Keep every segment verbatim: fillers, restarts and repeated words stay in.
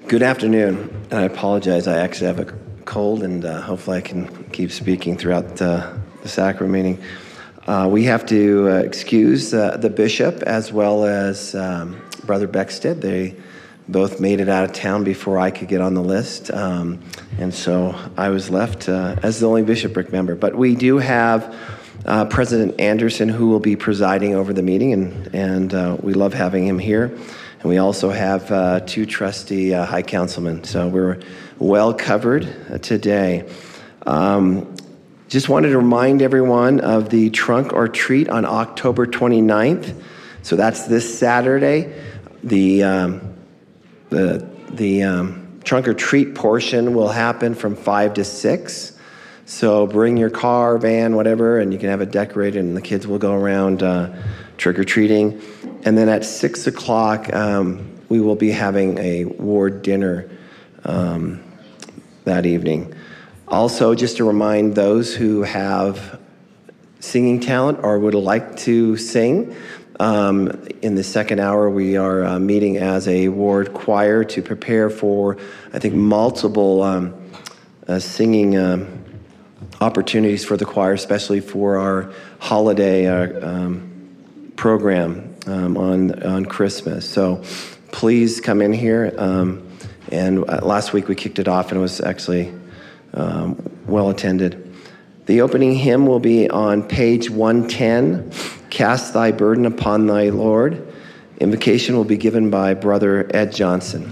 Good afternoon. I apologize. I actually have a cold, and uh, hopefully I can keep speaking throughout uh, the sacrament meeting. Uh, we have to uh, excuse uh, the bishop as well as um, Brother Beckstead. They both made it out of town before I could get on the list, um, and so I was left uh, as the only bishopric member. But we do have uh, President Anderson, who will be presiding over the meeting, and, and uh, we love having him here. And we also have uh, two trusty uh, high councilmen, so we're well covered uh, today. Um, just wanted to remind everyone of the Trunk or Treat on October twenty-ninth. So that's this Saturday. The um, the the um, Trunk or Treat portion will happen from five to six. So bring your car, van, whatever, and you can have it decorated, and the kids will go around uh, trick or treating. And then at six o'clock, um, we will be having a ward dinner um, that evening. Also, just to remind those who have singing talent or would like to sing, um, in the second hour, we are uh, meeting as a ward choir to prepare for, I think, multiple um, uh, singing um, opportunities for the choir, especially for our holiday uh, um, program. Um, on on Christmas. So please come in here. Um, and uh, last week we kicked it off and it was actually um, well attended. The opening hymn will be on page one ten, Cast Thy Burden Upon Thy Lord. Invocation will be given by Brother Ed Johnson.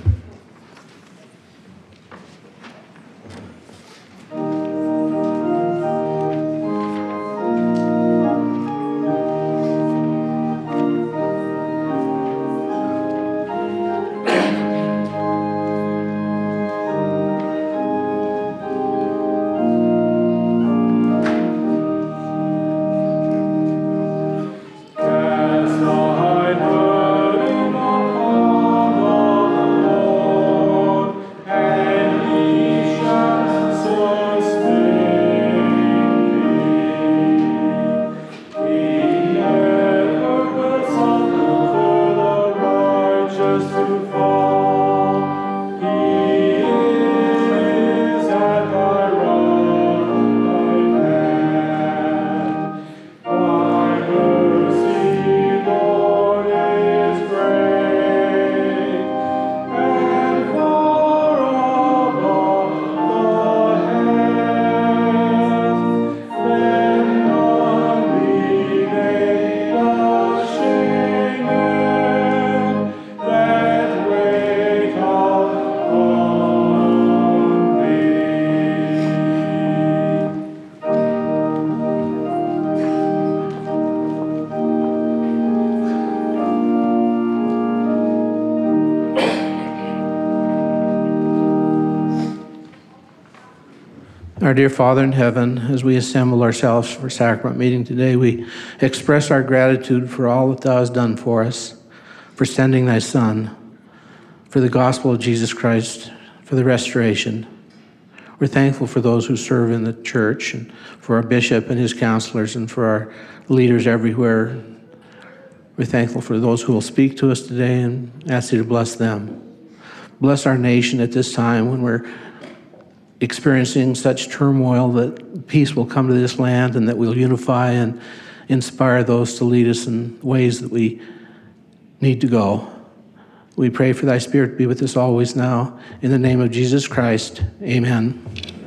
Our dear Father in heaven, as we assemble ourselves for sacrament meeting today, we express our gratitude for all that thou hast done for us, for sending thy Son, for the gospel of Jesus Christ, for the restoration. We're thankful for those who serve in the church, and for our bishop and his counselors, and for our leaders everywhere. We're thankful for those who will speak to us today, and ask you to bless them. Bless our nation at this time when we're experiencing such turmoil, that peace will come to this land and that we'll unify and inspire those to lead us in ways that we need to go. We pray for thy Spirit to be with us always now. In the name of Jesus Christ, amen.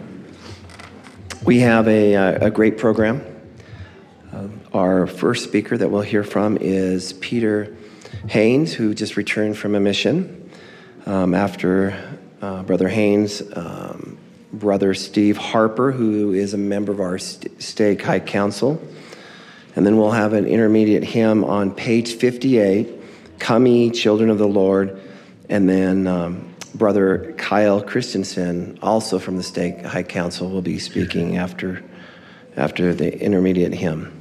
We have a, a great program. Uh, our first speaker that we'll hear from is Peter Haynes, who just returned from a mission. Um, after uh, Brother Haynes, um, Brother Steve Harper, who is a member of our st- stake high council. And then we'll have an intermediate hymn on page fifty-eight, Come Ye, Children of the Lord. And then um, Brother Kyle Christensen, also from the stake high council, will be speaking after, after the intermediate hymn.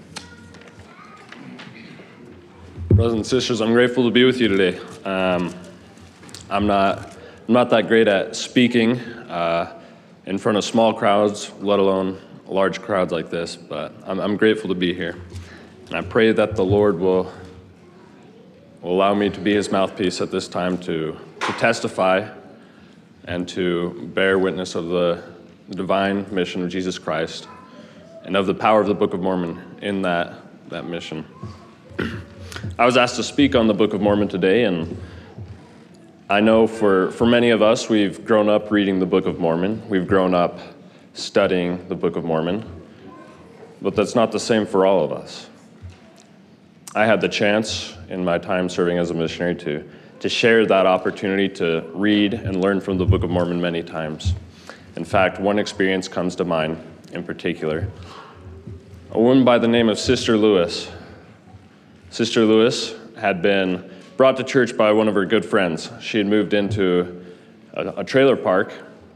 Brothers and sisters, I'm grateful to be with you today. Um, I'm not, I'm not that great at speaking uh, in front of small crowds, let alone large crowds like this, but I'm, I'm grateful to be here. And I pray that the Lord will, will allow me to be his mouthpiece at this time to, to testify and to bear witness of the divine mission of Jesus Christ and of the power of the Book of Mormon in that, that mission. I was asked to speak on the Book of Mormon today, and I know for, for many of us, we've grown up reading the Book of Mormon. We've grown up studying the Book of Mormon, but that's not the same for all of us. I had the chance in my time serving as a missionary to, to share that opportunity to read and learn from the Book of Mormon many times. In fact, one experience comes to mind in particular. A woman by the name of Sister Lewis. Sister Lewis had been brought to church by one of her good friends. She had moved into a, a trailer park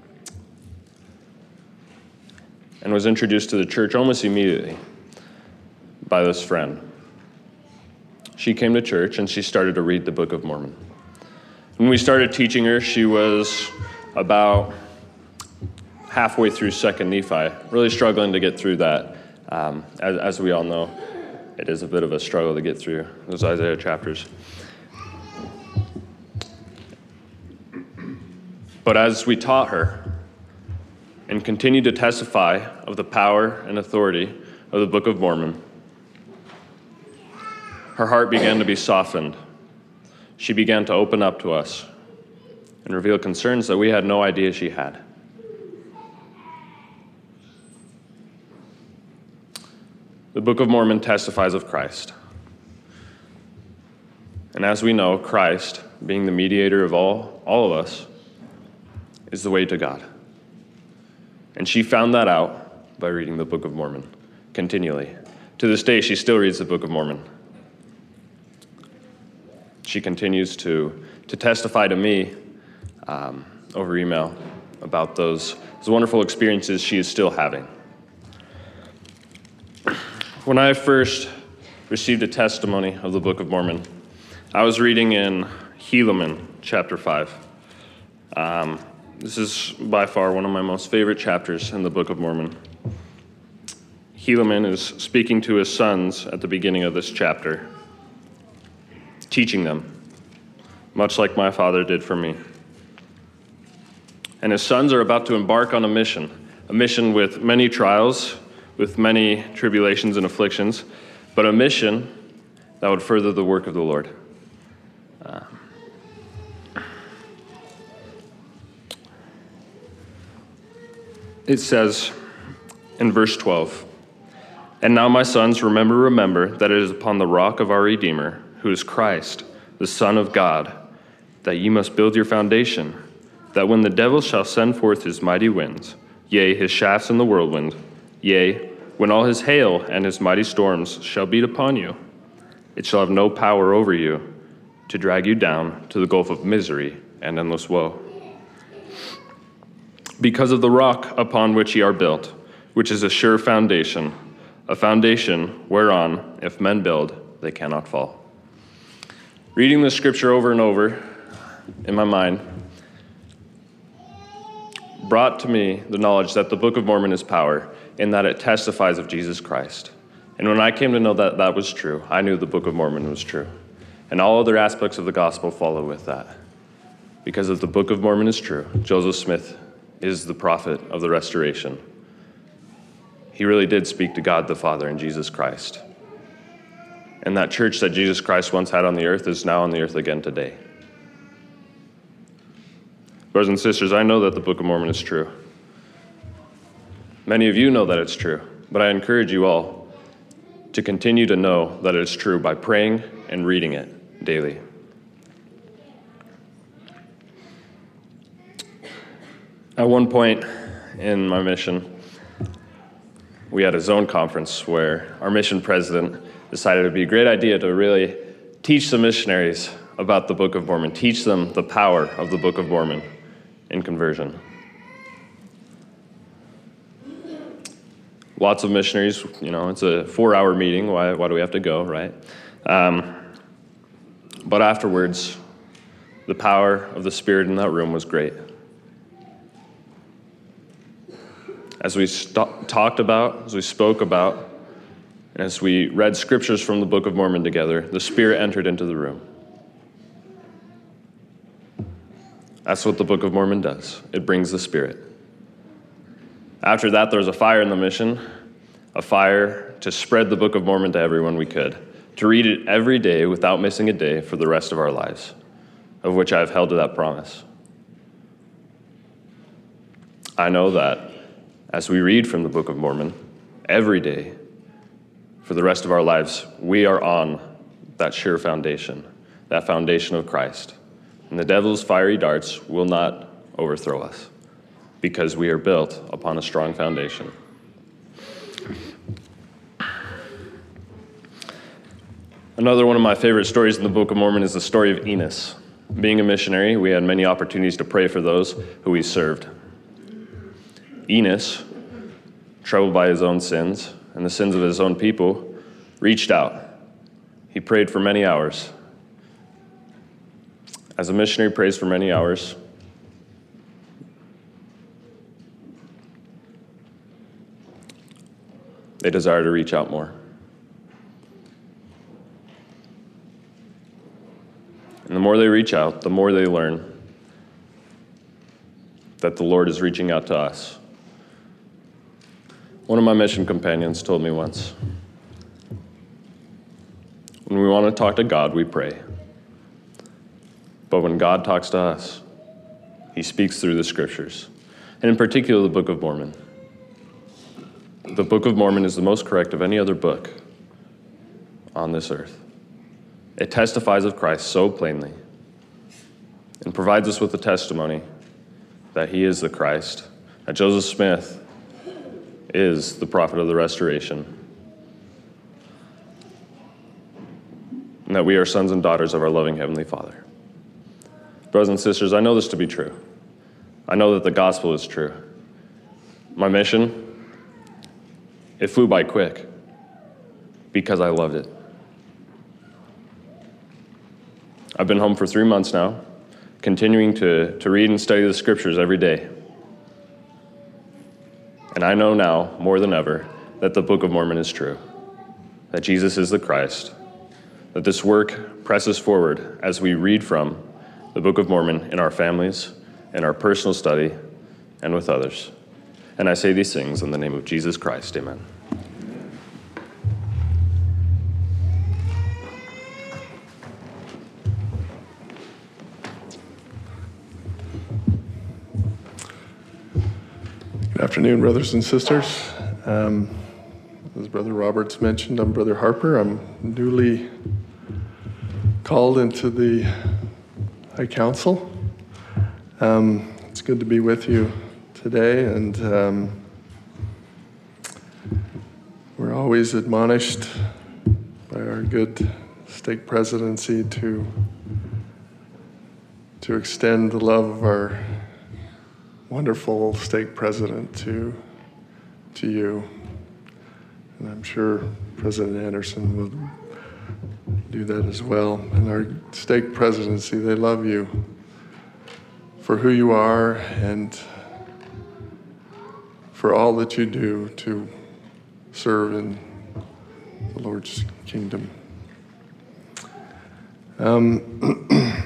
and was introduced to the church almost immediately by this friend. She came to church and she started to read the Book of Mormon. When we started teaching her, she was about halfway through Second Nephi, really struggling to get through that. Um, as, as we all know, it is a bit of a struggle to get through those Isaiah chapters. But as we taught her and continued to testify of the power and authority of the Book of Mormon, her heart began to be softened. She began to open up to us and reveal concerns that we had no idea she had. The Book of Mormon testifies of Christ. And as we know, Christ, being the mediator of all, all of us, is the way to God. And she found that out by reading the Book of Mormon continually. To this day, she still reads the Book of Mormon. She continues to, to testify to me um, over email about those, those wonderful experiences she is still having. When I first received a testimony of the Book of Mormon, I was reading in Helaman, chapter five. Um, this is by far one of my most favorite chapters in the Book of Mormon. Helaman is speaking to his sons at the beginning of this chapter, teaching them, much like my father did for me. And his sons are about to embark on a mission, a mission with many trials, with many tribulations and afflictions, but a mission that would further the work of the Lord. Uh, it says in verse twelve, "And now, my sons, remember, remember that it is upon the rock of our Redeemer, who is Christ, the Son of God, that ye must build your foundation, that when the devil shall send forth his mighty winds, yea, his shafts in the whirlwind, yea, when all his hail and his mighty storms shall beat upon you, it shall have no power over you to drag you down to the gulf of misery and endless woe. Because of the rock upon which ye are built, which is a sure foundation, a foundation whereon, if men build, they cannot fall." Reading this scripture over and over in my mind brought to me the knowledge that the Book of Mormon is power, in that it testifies of Jesus Christ. And when I came to know that that was true, I knew the Book of Mormon was true. And all other aspects of the gospel follow with that. Because if the Book of Mormon is true, Joseph Smith is the prophet of the restoration. He really did speak to God the Father and Jesus Christ. And that church that Jesus Christ once had on the earth is now on the earth again today. Brothers and sisters, I know that the Book of Mormon is true. Many of you know that it's true, but I encourage you all to continue to know that it's true by praying and reading it daily. At one point in my mission, we had a zone conference where our mission president decided it would be a great idea to really teach the missionaries about the Book of Mormon, teach them the power of the Book of Mormon in conversion. Lots of missionaries, you know, it's a four-hour meeting. Why, why do we have to go, right? Um, but afterwards, the power of the Spirit in that room was great. As we st- talked about, as we spoke about, and as we read scriptures from the Book of Mormon together, the Spirit entered into the room. That's what the Book of Mormon does. It brings the Spirit. After that, there was a fire in the mission, a fire to spread the Book of Mormon to everyone we could, to read it every day without missing a day for the rest of our lives, of which I have held to that promise. I know that as we read from the Book of Mormon every day for the rest of our lives, we are on that sure foundation, that foundation of Christ. And the devil's fiery darts will not overthrow us because we are built upon a strong foundation. Another one of my favorite stories in the Book of Mormon is the story of Enos. Being a missionary, we had many opportunities to pray for those who we served. Enos, troubled by his own sins and the sins of his own people, reached out. He prayed for many hours. As a missionary prays for many hours, they desire to reach out more. And the more they reach out, the more they learn that the Lord is reaching out to us. One of my mission companions told me once, when we want to talk to God, we pray. But when God talks to us, he speaks through the scriptures, and in particular, the Book of Mormon. The Book of Mormon is the most correct of any other book on this earth. It testifies of Christ so plainly and provides us with the testimony that he is the Christ, that Joseph Smith is the prophet of the restoration, and that we are sons and daughters of our loving Heavenly Father. Brothers and sisters, I know this to be true. I know that the gospel is true. My mission, it flew by quick because I loved it. I've been home for three months now, continuing to, to read and study the scriptures every day. And I know now, more than ever, that the Book of Mormon is true, that Jesus is the Christ, that this work presses forward as we read from the Book of Mormon in our families, in our personal study, and with others. And I say these things in the name of Jesus Christ, amen. Good afternoon, brothers and sisters. Um, as Brother Roberts mentioned, I'm Brother Harper. I'm newly called into the High Council. Um, it's good to be with you today, and um, we're always admonished by our good stake presidency to to extend the love of our wonderful stake president to to you, and I'm sure President Anderson will do that as well. And our stake presidency, they love you for who you are and for all that you do to serve in the Lord's kingdom. Um,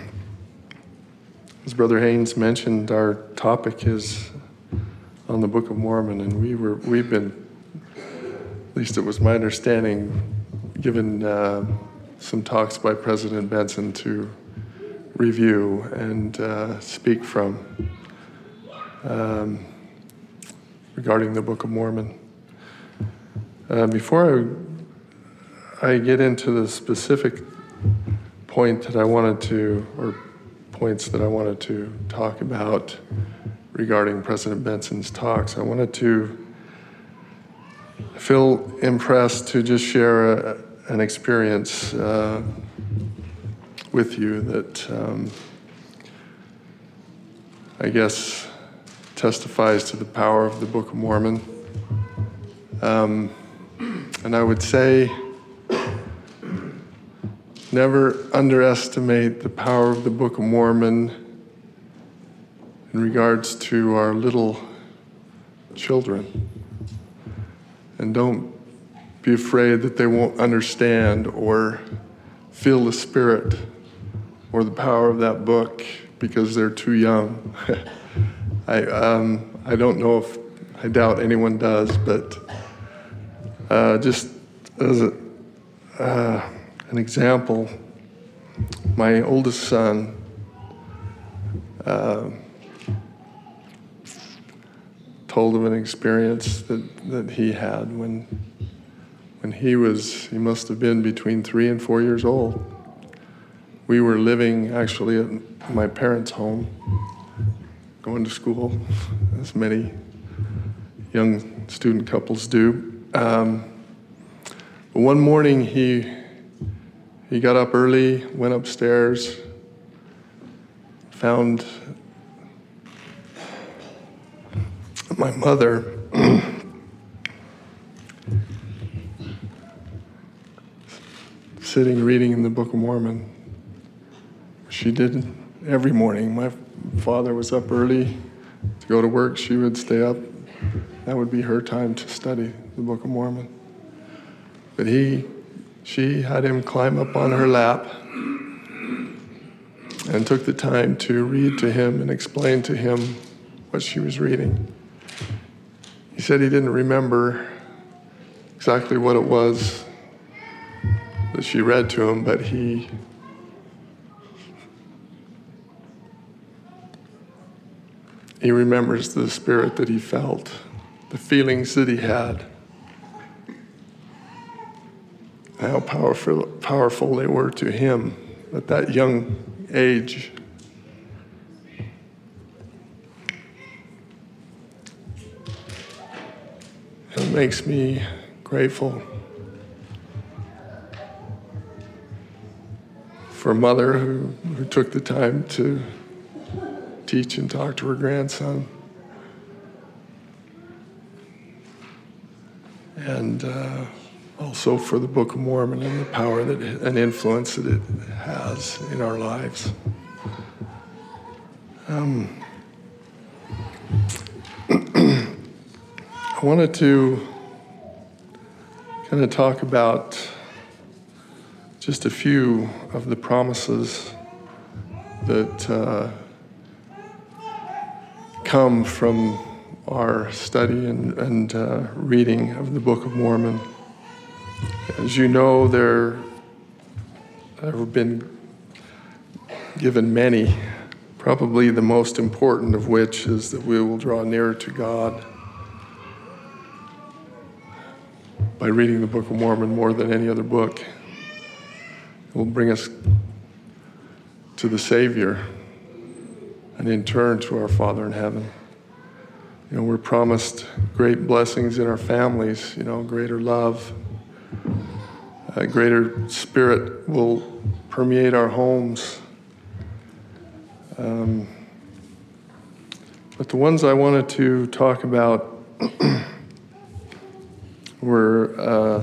as Brother Haynes mentioned, our topic is on the Book of Mormon, and we were we've been, at least it was my understanding, given uh, some talks by President Benson to review and uh, speak from um, regarding the Book of Mormon. Uh, before I, I get into the specific point that I wanted to, or points that I wanted to talk about regarding President Benson's talks, I wanted to feel impressed to just share a, an experience uh, with you that um, I guess testifies to the power of the Book of Mormon. Um, and I would say, never underestimate the power of the Book of Mormon in regards to our little children. And don't be afraid that they won't understand or feel the spirit or the power of that book because they're too young. I, um, I don't know if, I doubt anyone does, but uh, just as a, uh, an example, my oldest son, uh, told of an experience that, that he had when, when he was, he must have been between three and four years old. We were living actually at my parents' home, going to school, as many young student couples do. Um, but one morning he, he got up early, went upstairs, found my mother sitting reading in the Book of Mormon. She did every morning. My father was up early to go to work. She would stay up. That would be her time to study the Book of Mormon. But he, she had him climb up on her lap and took the time to read to him and explain to him what she was reading. He said he didn't remember exactly what it was that she read to him, but he he remembers the spirit that he felt, the feelings that he had, how powerful powerful they were to him at that young age. It makes me grateful for a mother who, who took the time to teach and talk to her grandson. And uh, also for the Book of Mormon and the power that it, and influence that it has in our lives. Um, I wanted to kind of talk about just a few of the promises that uh, come from our study and, and uh, reading of the Book of Mormon. As you know, there have been given many, probably the most important of which is that we will draw nearer to God by reading the Book of Mormon more than any other book. It will bring us to the Savior and in turn to our Father in heaven. You know, we're promised great blessings in our families, you know, greater love, a greater spirit will permeate our homes. Um, but the ones I wanted to talk about were uh,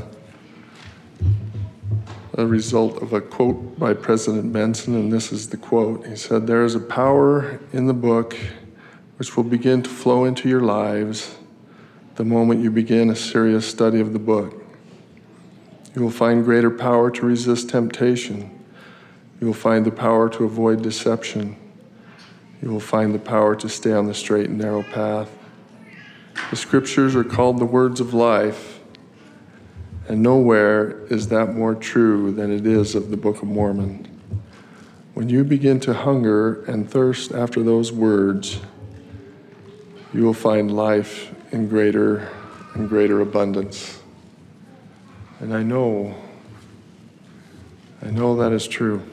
a result of a quote by President Benson, and this is the quote. He said, "There is a power in the book which will begin to flow into your lives the moment you begin a serious study of the book. You will find greater power to resist temptation. You will find the power to avoid deception. You will find the power to stay on the straight and narrow path. The scriptures are called the words of life, and nowhere is that more true than it is of the Book of Mormon. When you begin to hunger and thirst after those words, you will find life in greater and greater abundance." And I know, I know that is true.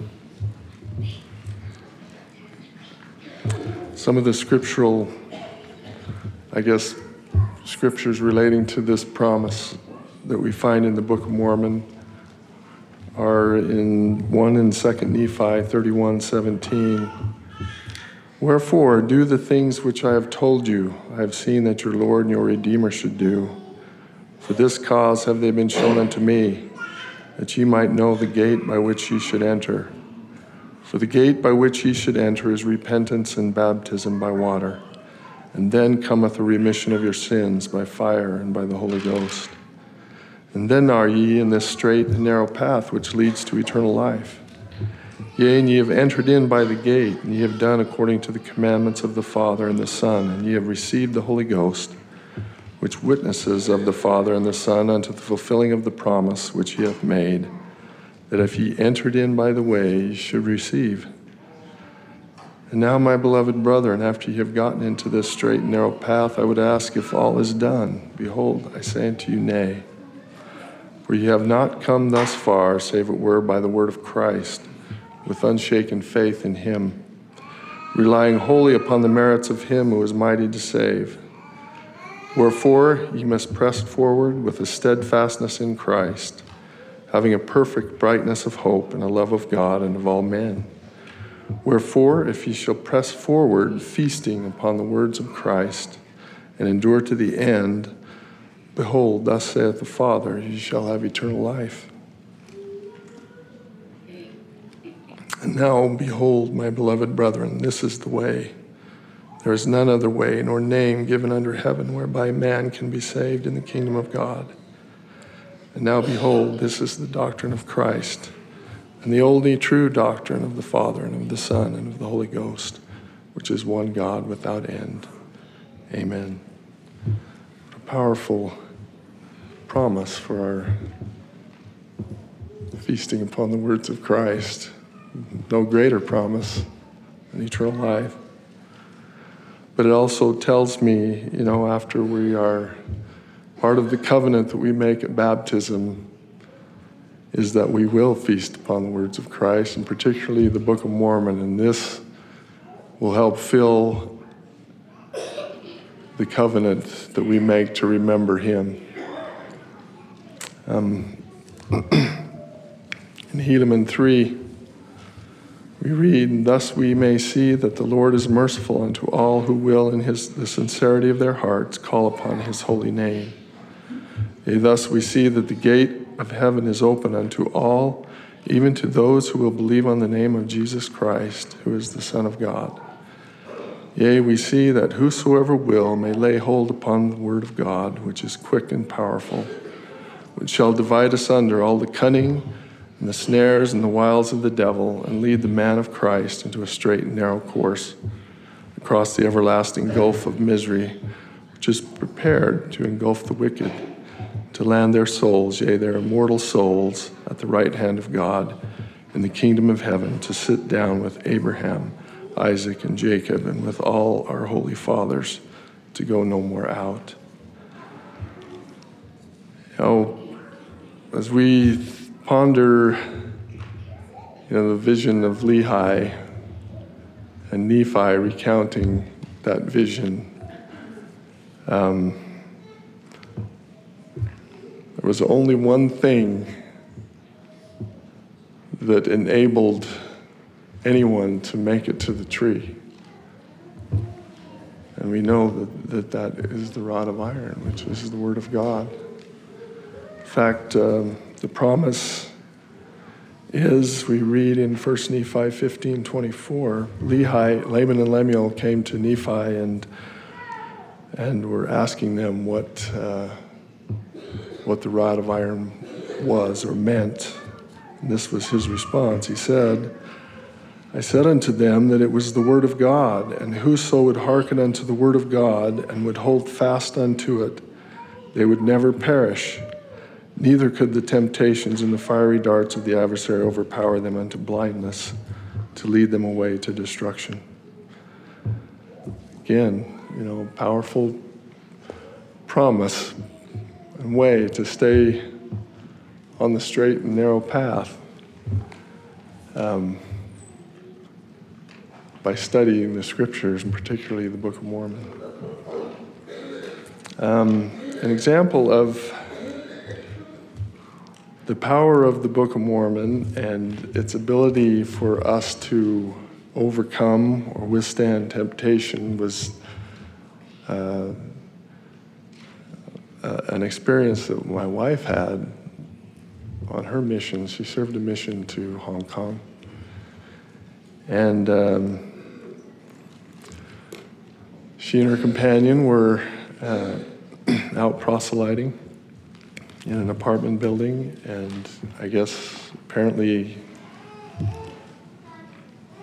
Some of the scriptural, I guess, scriptures relating to this promise that we find in the Book of Mormon are in one in Second Nephi thirty-one seventeen. "Wherefore, do the things which I have told you, I have seen that your Lord and your Redeemer should do. For this cause have they been shown unto me, that ye might know the gate by which ye should enter. For the gate by which ye should enter is repentance and baptism by water. And then cometh a remission of your sins by fire and by the Holy Ghost. And then are ye in this straight and narrow path which leads to eternal life. Yea, and ye have entered in by the gate, and ye have done according to the commandments of the Father and the Son, and ye have received the Holy Ghost, which witnesses of the Father and the Son unto the fulfilling of the promise which he hath made, that if ye entered in by the way, ye should receive. And now, my beloved brethren, after ye have gotten into this straight and narrow path, I would ask if all is done. Behold, I say unto you, nay. For ye have not come thus far, save it were by the word of Christ, with unshaken faith in him, relying wholly upon the merits of him who is mighty to save. Wherefore ye must press forward with a steadfastness in Christ, having a perfect brightness of hope and a love of God and of all men. Wherefore, if ye shall press forward, feasting upon the words of Christ, and endure to the end, behold, thus saith the Father, ye shall have eternal life. And now, behold, my beloved brethren, this is the way. There is none other way, nor name given under heaven whereby man can be saved in the kingdom of God. And now, behold, this is the doctrine of Christ, and the only true doctrine of the Father and of the Son and of the Holy Ghost, which is one God without end. Amen. A powerful promise for our feasting upon the words of Christ. No greater promise than eternal life. But it also tells me, you know, after we are part of the covenant that we make at baptism, is that we will feast upon the words of Christ, and particularly the Book of Mormon, and this will help fill the covenant that we make to remember him. Um, in Helaman three, we read, thus we may see that the Lord is merciful unto all who will in his, the sincerity of their hearts call upon his holy name. Yea, thus we see that the gate of heaven is open unto all, even to those who will believe on the name of Jesus Christ, who is the Son of God. Yea, we see that whosoever will may lay hold upon the word of God, which is quick and powerful, which shall divide asunder all the cunning and the snares and the wiles of the devil, and lead the man of Christ into a straight and narrow course across the everlasting gulf of misery, which is prepared to engulf the wicked, to land their souls, yea, their immortal souls, at the right hand of God in the kingdom of heaven, to sit down with Abraham, Isaac, and Jacob, and with all our holy fathers, to go no more out. You know, as we ponder, you know, the vision of Lehi and Nephi recounting that vision, um, there was only one thing that enabled anyone to make it to the tree. And we know that that, that is the rod of iron, which is the word of God. In fact, um, the promise is, we read in First Nephi fifteen twenty-four, Lehi, Laman and Lemuel came to Nephi and and were asking them what uh, what the rod of iron was or meant. And this was his response. He said, I said unto them that it was the word of God, and whoso would hearken unto the word of God and would hold fast unto it, they would never perish. Neither could the temptations and the fiery darts of the adversary overpower them unto blindness, to lead them away to destruction. Again, you know, powerful promise and way to stay on the straight and narrow path um, by studying the scriptures, and particularly the Book of Mormon. Um, an example of the power of the Book of Mormon and its ability for us to overcome or withstand temptation was uh, uh, an experience that my wife had on her mission. She served a mission to Hong Kong. And um, she and her companion were uh, out proselyting in an apartment building, and I guess apparently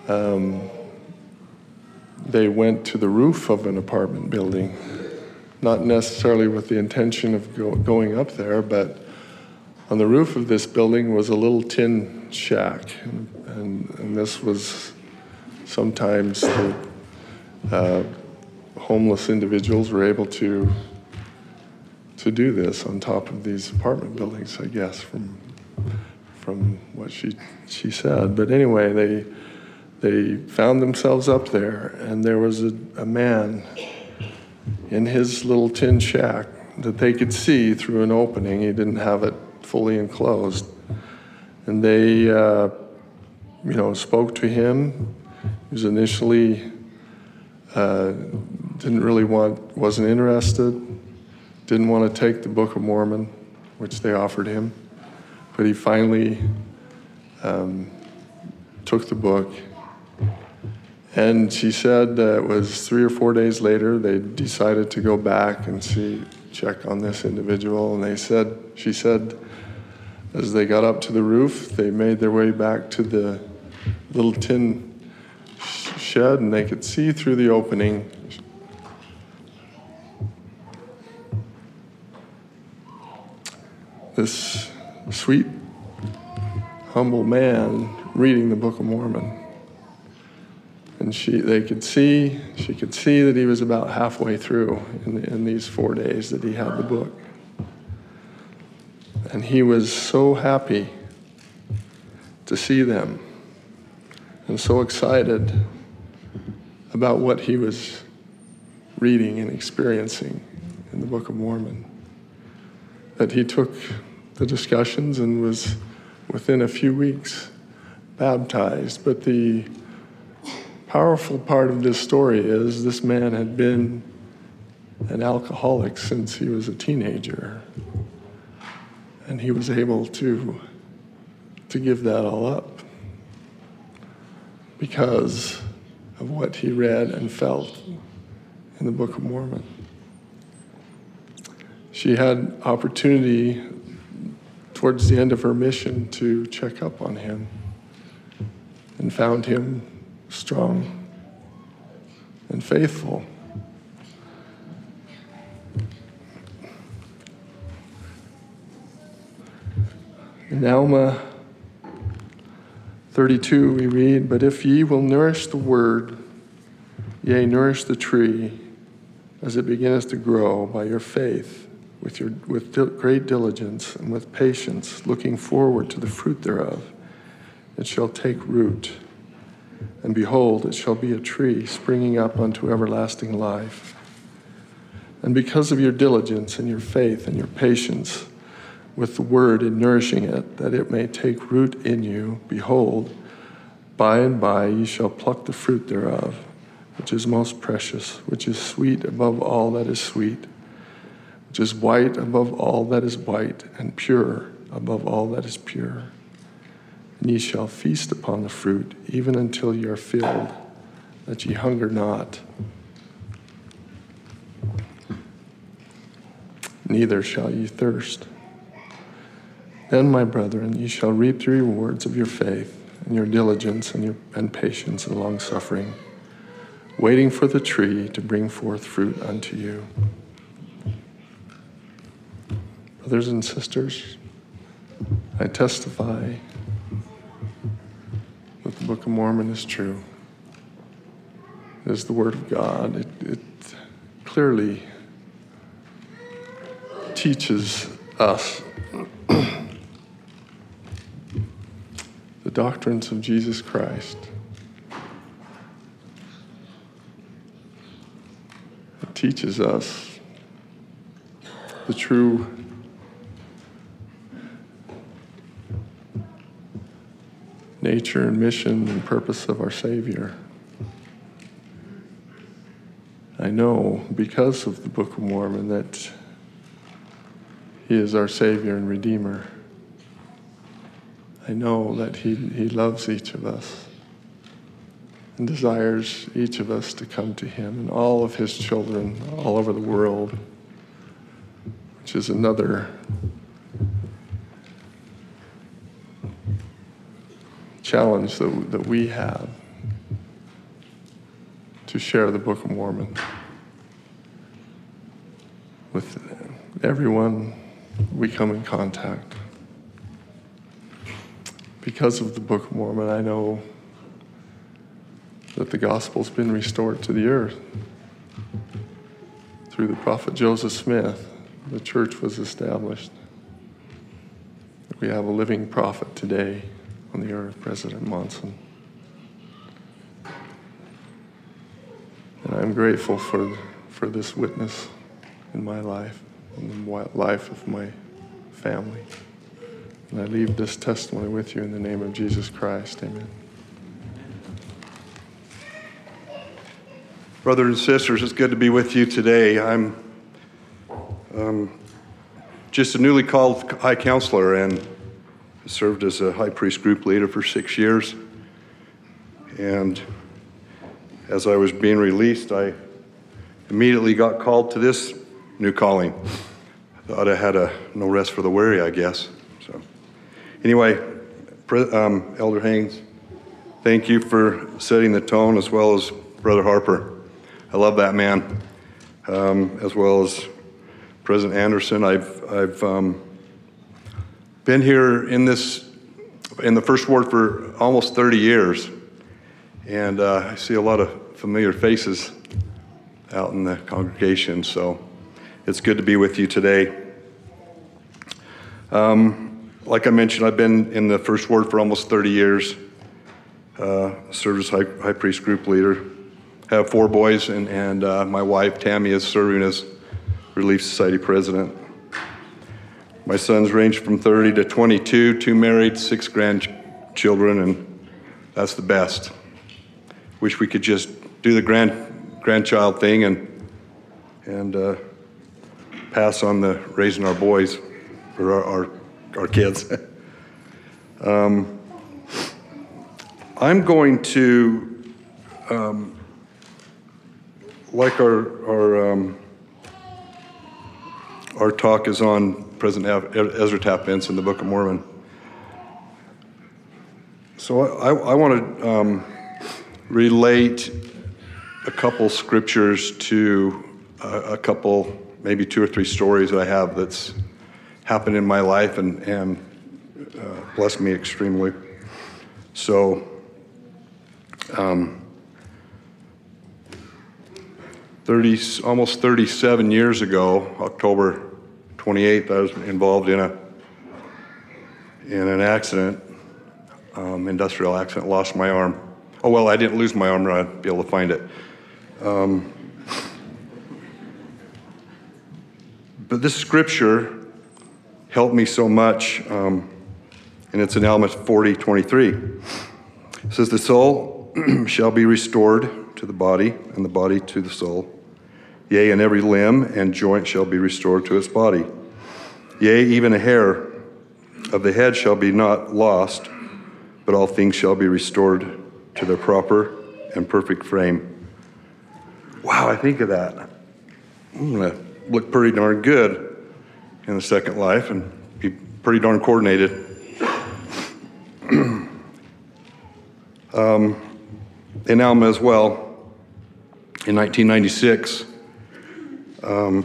um, they went to the roof of an apartment building, not necessarily with the intention of go, going up there, but on the roof of this building was a little tin shack, and, and, and this was sometimes the uh, homeless individuals were able to to do this on top of these apartment buildings, I guess, from from what she she said. But anyway, they they found themselves up there, and there was a, a man in his little tin shack that they could see through an opening. He didn't have it fully enclosed. And they, uh, you know, spoke to him. He was initially, uh, didn't really want, wasn't interested, didn't want to take the Book of Mormon, which they offered him. But he finally um, took the book. And she said uh, it was three or four days later, they decided to go back and see, check on this individual. And they said, she said, as they got up to the roof, they made their way back to the little tin sh- shed, and they could see through the opening this sweet, humble man reading the Book of Mormon. And she, they could see, she could see that he was about halfway through in, in these four days that he had the book. And he was so happy to see them and so excited about what he was reading and experiencing in the Book of Mormon that he took the discussions and was within a few weeks baptized. But the powerful part of this story is this man had been an alcoholic since he was a teenager. And he was able to, to give that all up because of what he read and felt in the Book of Mormon. She had opportunity towards the end of her mission to check up on him and found him strong and faithful. In Alma thirty-two we read, "But if ye will nourish the word, yea, nourish the tree, as it beginneth to grow by your faith, with your with dil- great diligence and with patience, looking forward to the fruit thereof, it shall take root. And behold, it shall be a tree springing up unto everlasting life. And because of your diligence and your faith and your patience with the word in nourishing it, that it may take root in you, behold, by and by ye shall pluck the fruit thereof, which is most precious, which is sweet above all that is sweet, which is white above all that is white, and pure above all that is pure. And ye shall feast upon the fruit, even until ye are filled, that ye hunger not. Neither shall ye thirst. Then, my brethren, ye shall reap the rewards of your faith, and your diligence, and, your, and patience, and long-suffering, waiting for the tree to bring forth fruit unto you." Brothers and sisters, I testify that the Book of Mormon is true. It is the Word of God. It, it clearly teaches us the doctrines of Jesus Christ. It teaches us the true nature and mission and purpose of our Savior. I know because of the Book of Mormon that He is our Savior and Redeemer. I know that he, he loves each of us and desires each of us to come to Him and all of His children all over the world, which is another challenge that, that we have to share the Book of Mormon with everyone we come in contact. Because of the Book of Mormon, I know that the gospel's been restored to the earth. Through the prophet Joseph Smith, the church was established. We have a living prophet today on the earth, President Monson. And I'm grateful for, for this witness in my life, in the life of my family. And I leave this testimony with you in the name of Jesus Christ. Amen. Brothers and sisters, it's good to be with you today. I'm um, just a newly called high counselor and served as a high priest group leader for six years. And as I was being released, I immediately got called to this new calling. I thought I had a no rest for the weary, I guess. So, anyway, um, Elder Haynes, thank you for setting the tone, as well as Brother Harper. I love that man, um, as well as President Anderson. I've I've um, been here in this in the First Ward for almost thirty years, and uh, I see a lot of familiar faces out in the congregation. So it's good to be with you today. Um, like I mentioned, I've been in the First Ward for almost thirty years. Uh, served as high, high priest group leader. Have four boys, and, and uh, my wife, Tammy, is serving as Relief Society president. My sons range from thirty to twenty-two, two married, six grandchildren, and that's the best. Wish we could just do the grand grandchild thing and, and uh, pass on the raising our boys, or our, our, our kids. um, I'm going to, um, like our our um, our talk is on President Ezra Taft Benson, the Book of Mormon. So I, I want to um, relate a couple scriptures to a, a couple, maybe two or three stories that I have that's happened in my life and, and uh, blessed me extremely. So, um, thirty, almost thirty-seven years ago, October twenty-eighth, I was involved in a in an accident, um, industrial accident, lost my arm. Oh, well, I didn't lose my arm, or I'd be able to find it. Um, but this scripture helped me so much, um, and it's in Amos forty twenty-three. It says, "The soul shall be restored to the body, and the body to the soul. Yea, and every limb and joint shall be restored to its body. Yea, even a hair of the head shall be not lost, but all things shall be restored to their proper and perfect frame." Wow, I think of that. I'm going to look pretty darn good in the second life and be pretty darn coordinated. um, in Alma as well, in nineteen ninety-six, um,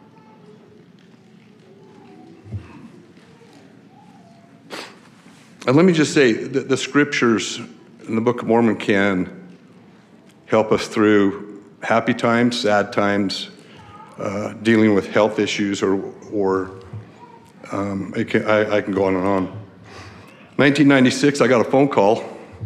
and let me just say that the scriptures in the Book of Mormon can help us through happy times, sad times, uh, dealing with health issues, or, or um, it can, I, I can go on and on. nineteen ninety-six, I got a phone call.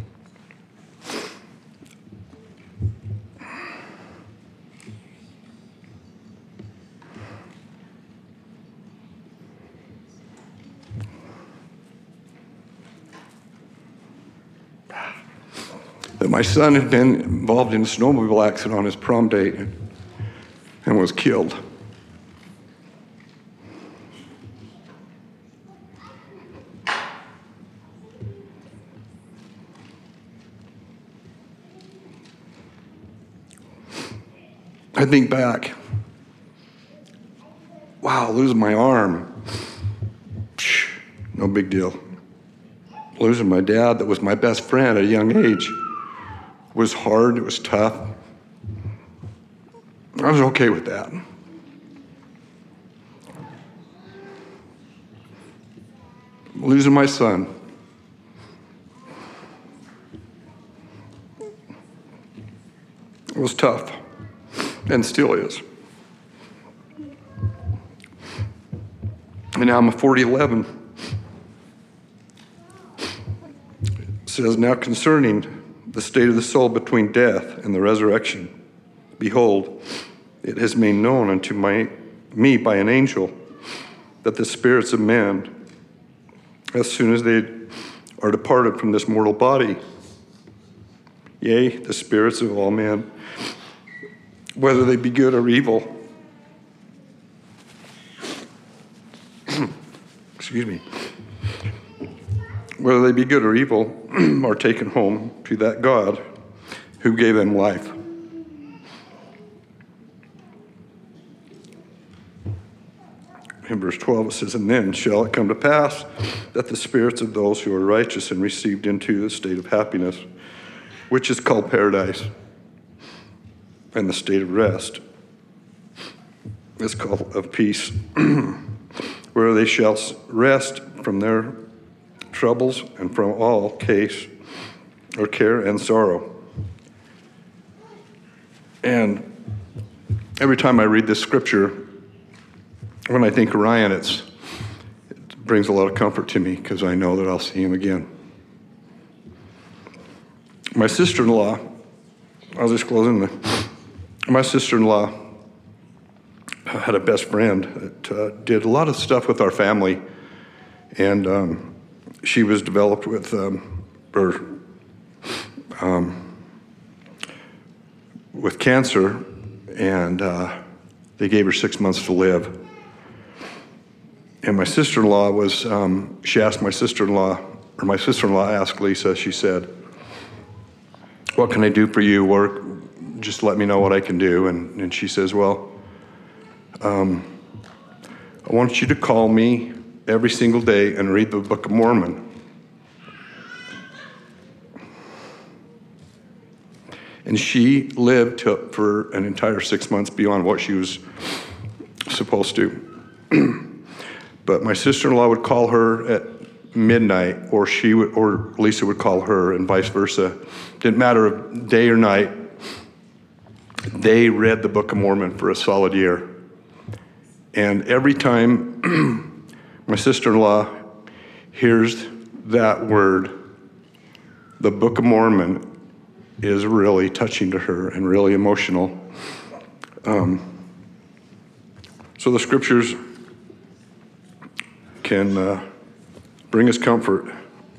That my son had been involved in a snowmobile accident on his prom date and was killed. I think back, wow, losing my arm, no big deal. Losing my dad, that was my best friend at a young age, was hard, it was tough. I was okay with that. Losing my son. It was tough, and still is. And now I'm a forty eleven. It says, now concerning the state of the soul between death and the resurrection, behold, it has made known unto my, me by an angel that the spirits of men, as soon as they are departed from this mortal body, yea, the spirits of all men, whether they be good or evil, excuse me, whether they be good or evil, are taken home to that God who gave them life. In verse twelve it says, and then shall it come to pass that the spirits of those who are righteous and received into the state of happiness, which is called paradise, and the state of rest is called of peace, where they shall rest from their troubles and from all case or care and sorrow. And every time I read this scripture, when I think of Ryan, it's, it brings a lot of comfort to me because I know that I'll see him again. My sister-in-law, I'll just close in there. My sister-in-law had a best friend that uh, did a lot of stuff with our family, and um, she was developed with, um, or, um, with cancer, and uh, they gave her six months to live. And my sister-in-law was, um, she asked my sister-in-law, or my sister-in-law asked Lisa, she said, what can I do for you? Or just let me know what I can do. And, and she says, well, um, I want you to call me every single day and read the Book of Mormon. And she lived to, for an entire six months beyond what she was supposed to. But my sister-in-law would call her at midnight, or she would, or Lisa would call her, and vice versa. Didn't matter if day or night. They read the Book of Mormon for a solid year. And every time my sister-in-law hears that word, the Book of Mormon is really touching to her and really emotional. Um, so the scriptures can uh, bring us comfort.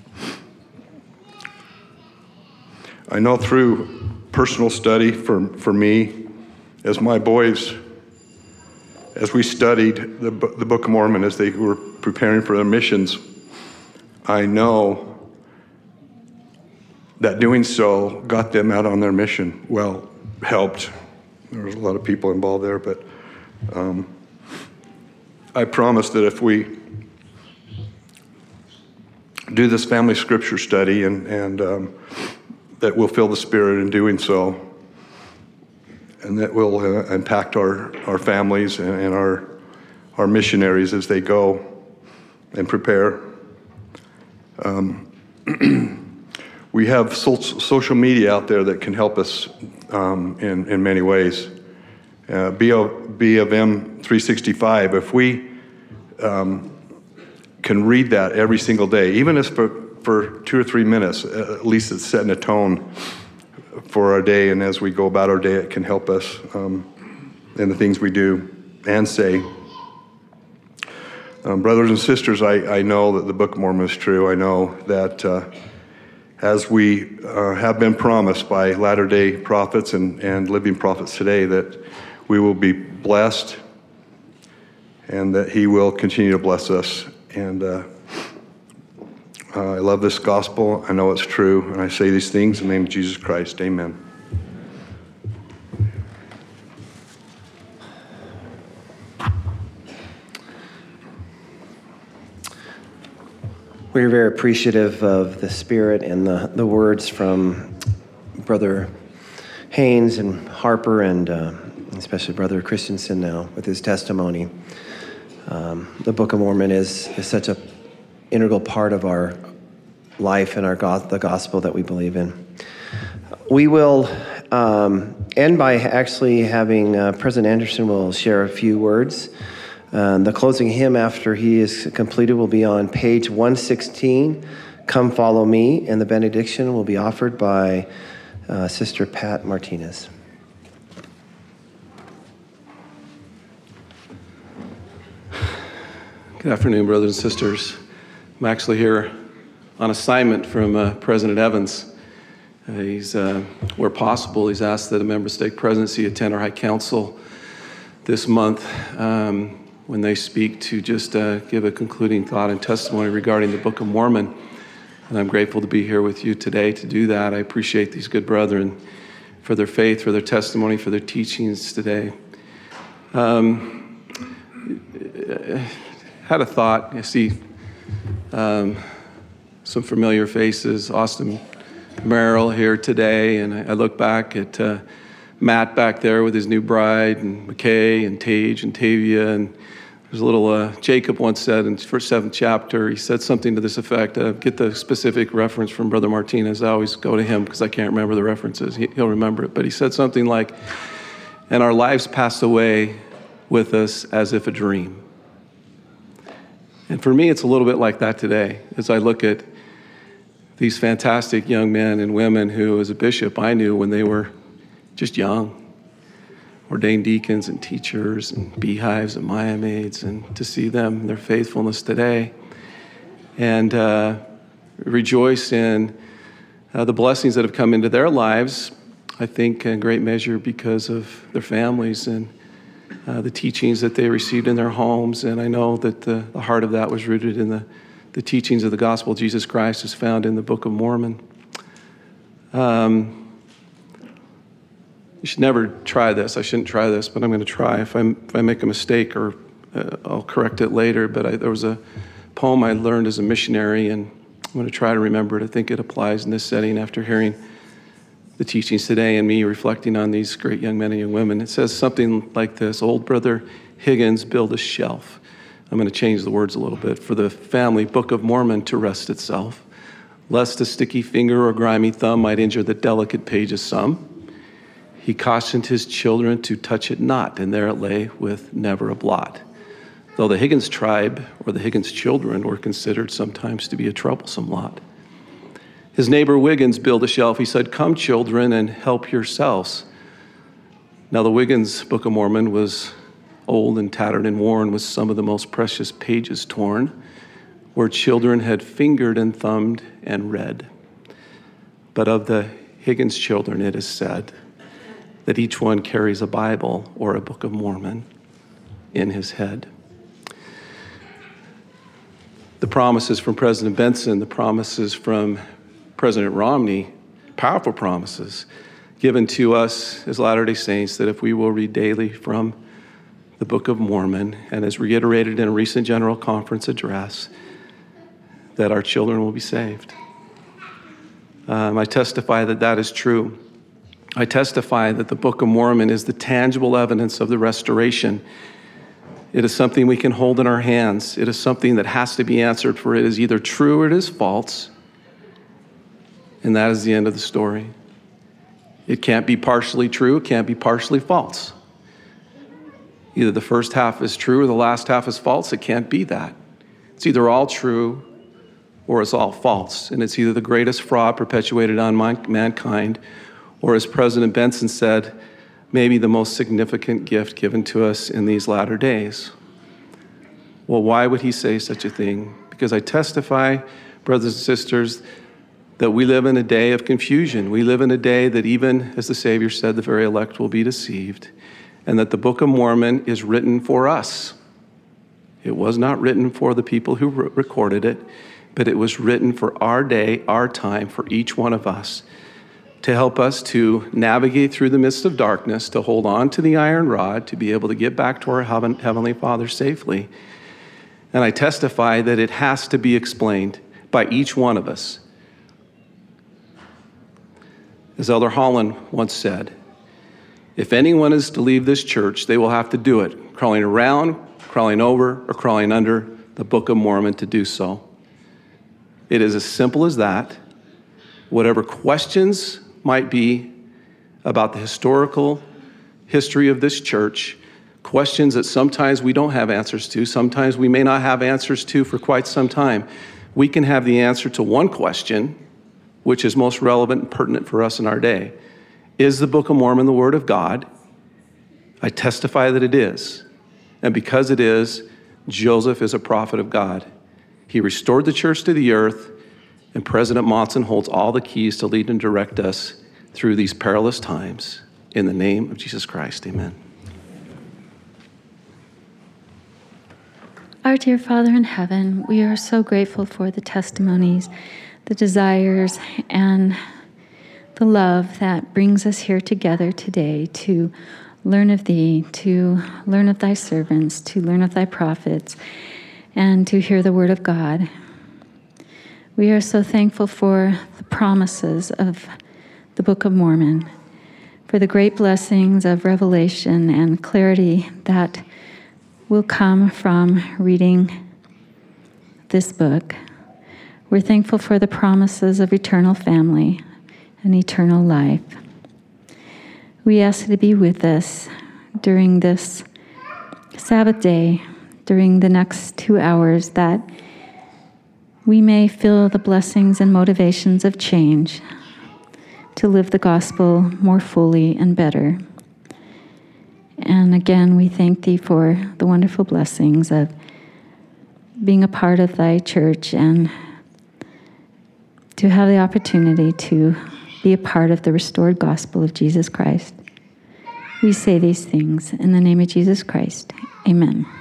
I know through personal study for, for me, as my boys, as we studied the, the Book of Mormon, as they were preparing for their missions, I know that doing so got them out on their mission. Well, helped. There was a lot of people involved there, but um, I promise that if we do this family scripture study, and, and um, that we'll feel the Spirit in doing so, and that will uh, impact our, our families and, and our, our missionaries as they go and prepare. Um, we have so, social media out there that can help us um, in, in many ways. Uh, B of M three sixty-five, if we um, can read that every single day, even if for, for two or three minutes, at least it's setting a tone for our day, and as we go about our day, it can help us um, in the things we do and say. Um, brothers and sisters, I, I know that the Book of Mormon is true. I know that uh, as we uh, have been promised by latter-day prophets and, and living prophets today, that we will be blessed and that he will continue to bless us. And uh, uh, I love this gospel. I know it's true. And I say these things in the name of Jesus Christ. Amen. We're very appreciative of the spirit and the, the words from Brother Haynes and Harper and uh, especially Brother Christensen now with his testimony. Um, the Book of Mormon is, is such an integral part of our life and our go- the gospel that we believe in. We will um, end by actually having uh, President Anderson will share a few words. Uh, the closing hymn after he is completed will be on page one sixteen, Come Follow Me, and the benediction will be offered by uh, Sister Pat Martinez. Good afternoon, brothers and sisters. I'm actually here on assignment from uh, President Evans. Uh, he's, uh, where possible, he's asked that a member stake presidency attend our High Council this month um, when they speak to just uh, give a concluding thought and testimony regarding the Book of Mormon. And I'm grateful to be here with you today to do that. I appreciate these good brethren for their faith, for their testimony, for their teachings today. Um, had a thought. I see um, some familiar faces. Austin Merrill here today, and I, I look back at uh, Matt back there with his new bride, and McKay and Tage and Tavia, and there's a little, uh, Jacob once said in the first seventh chapter, he said something to this effect. Uh, get the specific reference from Brother Martinez. I always go to him because I can't remember the references. He, he'll remember it. But he said something like, and our lives pass away with us as if a dream. And for me, it's a little bit like that today as I look at these fantastic young men and women who, as a bishop, I knew when they were just young. Ordained deacons and teachers and beehives and Maya maids, and to see them, their faithfulness today, and uh, rejoice in uh, the blessings that have come into their lives, I think in great measure because of their families and uh, the teachings that they received in their homes. And I know that the, the heart of that was rooted in the, the teachings of the gospel of Jesus Christ as found in the Book of Mormon. Um, You should never try this. I shouldn't try this, but I'm going to try. If, I'm, if I make a mistake, or uh, I'll correct it later. But I, there was a poem I learned as a missionary, and I'm going to try to remember it. I think it applies in this setting after hearing the teachings today and me reflecting on these great young men and young women. It says something like this: Old Brother Higgins built a shelf. I'm going to change the words a little bit. For the family Book of Mormon to rest itself, lest a sticky finger or grimy thumb might injure the delicate pages some. He cautioned his children to touch it not, and there it lay with never a blot. Though the Higgins tribe, or the Higgins children, were considered sometimes to be a troublesome lot. His neighbor Wiggins built a shelf. He said, come, children, and help yourselves. Now the Wiggins Book of Mormon was old and tattered and worn, with some of the most precious pages torn, where children had fingered and thumbed and read. But of the Higgins children, it is said that each one carries a Bible or a Book of Mormon in his head. The promises from President Benson, the promises from President Romney, powerful promises given to us as Latter-day Saints, that if we will read daily from the Book of Mormon, and as reiterated in a recent General Conference address, that our children will be saved. Um, I testify that that is true. I testify that the Book of Mormon is the tangible evidence of the restoration. It is something we can hold in our hands. It is something that has to be answered, for it is either true or it is false. And that is the end of the story. It can't be partially true. It can't be partially false. Either the first half is true or the last half is false. It can't be that. It's either all true or it's all false. And it's either the greatest fraud perpetuated on mankind, or, as President Benson said, maybe the most significant gift given to us in these latter days. Well, why would he say such a thing? Because I testify, brothers and sisters, that we live in a day of confusion. We live in a day that, even as the Savior said, the very elect will be deceived, and that the Book of Mormon is written for us. It was not written for the people who re- recorded it, but it was written for our day, our time, for each one of us, to help us to navigate through the midst of darkness, to hold on to the iron rod, to be able to get back to our heaven, Heavenly Father safely. And I testify that it has to be explained by each one of us. As Elder Holland once said, If anyone is to leave this church, they will have to do it, crawling around, crawling over, or crawling under the Book of Mormon to do so. It is as simple as that. Whatever questions might be about the historical history of this church, questions that sometimes we don't have answers to, sometimes we may not have answers to for quite some time, we can have the answer to one question, which is most relevant and pertinent for us in our day. Is the Book of Mormon the Word of God? I testify that it is. And because it is, Joseph is a prophet of God. He restored the church to the earth, and President Monson holds all the keys to lead and direct us through these perilous times. In the name of Jesus Christ, amen. Our dear Father in heaven, we are so grateful for the testimonies, the desires, and the love that brings us here together today to learn of Thee, to learn of Thy servants, to learn of Thy prophets, and to hear the Word of God. We are so thankful for the promises of the Book of Mormon, for the great blessings of revelation and clarity that will come from reading this book. We're thankful for the promises of eternal family and eternal life. We ask you to be with us during this Sabbath day, during the next two hours, that we may feel the blessings and motivations of change to live the gospel more fully and better. And again, we thank Thee for the wonderful blessings of being a part of Thy church and to have the opportunity to be a part of the restored gospel of Jesus Christ. We say these things in the name of Jesus Christ. Amen.